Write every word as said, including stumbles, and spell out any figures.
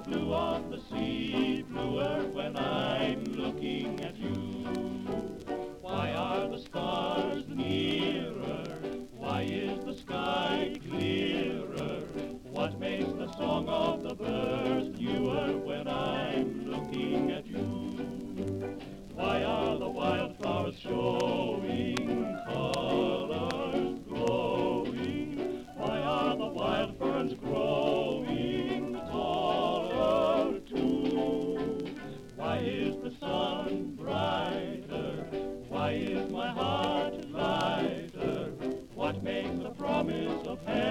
blue of the sea bluer when I'm looking at you? Why are the stars nearer? Why is the sky clearer? What makes the song of the birds newer when I'm looking at you? Why are the wildflowers showing colors glowing? Why are the wild ferns growing taller too? Why is the sun brighter? Why is my heart lighter? What makes the promise of heaven